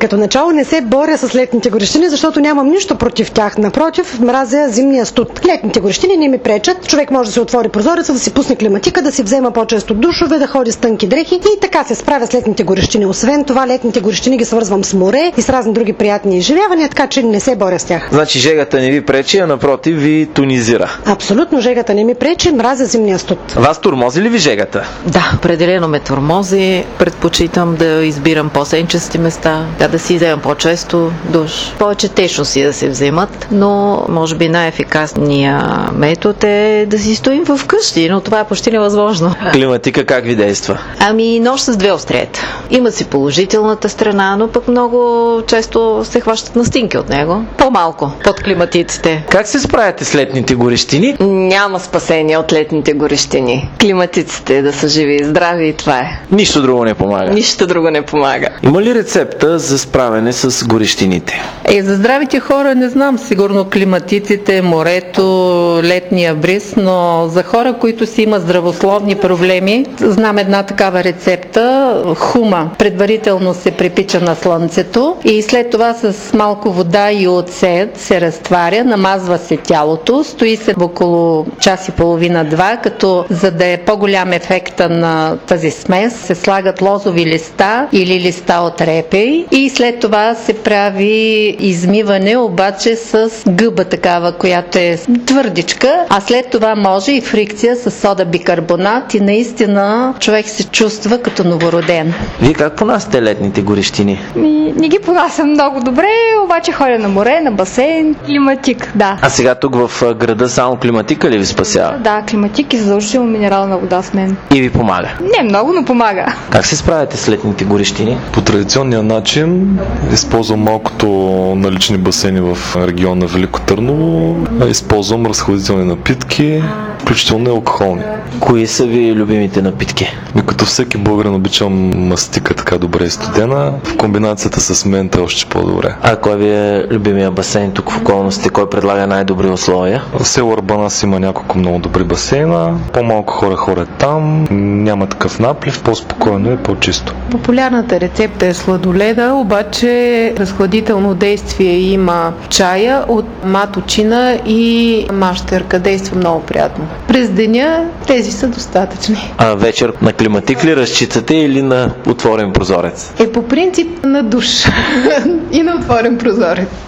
Като начало не се боря с летните горещини, защото нямам нищо против тях. Напротив, мразя зимния студ. Летните горещини не ми пречат. Човек може да си отвори прозореца, да си пусне климатика, да си взема по-често душове, да ходи с тънки дрехи и така се справя с летните горещини. Освен това, летните горещини ги свързвам с море и с разни други приятни изживявания, така че не се боря с тях. Значи жегата не ви пречи, а напротив ви тонизира. Абсолютно жегата не ми пречи, мразя зимния студ. Вас тормози ли ви жегата? Да, определено ме тормози. Предпочитам да избирам по-сенчести места, да си вземам по-често душ. Повече течности да се вземат, но може би най-ефикасният метод е да си стоим вкъщи, но това е почти невъзможно. Климатика как ви действа? Ами нож с две остриета. Има си положителната страна, но пък много често се хващат настинки от него. По-малко под климатиците. Как се справяте с летните горещини? Няма спасение от летните горещини. Климатиците да са живи и здрави и това е. Нищо друго не помага. Нищо друго не помага. Има ли рецепта за справяне с горещините? За здравите хора не знам, сигурно климатиците, морето, летния бриз, но за хора, които си имат здравословни проблеми, знам една такава рецепта. Хума предварително се припича на слънцето и след това с малко вода и оцет се разтваря, намазва се тялото, стои се около час и половина-два, като за да е по-голям ефекта на тази смес, се слагат лозови листа или листа от репей и след това се прави измиване, обаче с гъба такава, която е твърдичка, а след това може и фрикция с сода бикарбонат и наистина човек се чувства като новороден. Вие как понасяте летните горещини? Не ги понасям много добре, обаче ходя на море, на басейн, климатик, да. А сега тук в града само климатика ли ви спасява? Да, климатик и задължително минерална вода с мен. И ви помага? Не много, но помага. Как се справяте с летните горещини? По традиционния начин използвам малкото налични басейни в региона на Велико Търново. Използвам разходителни напитки, включително и алкохолни. Кои са ви любимите напитки? Като всеки българин обичам мастика така добре и студена. В комбинацията с мента е още по-добре. А кой ви е любимия басейн тук в околностите? Кой предлага най-добри условия? В село Арбанас има няколко много добри басейна. По-малко хора ходят там. Няма такъв наплив, по-спокойно и по-чисто. Популярната рецепта е сладоледа, обаче разхладително действие има чая от маточина и мащерка. Действа много приятно. През деня тези са достатъчни. А вечер на климатик ли разчитате или на отворен прозорец? По принцип на душ и на отворен прозорец.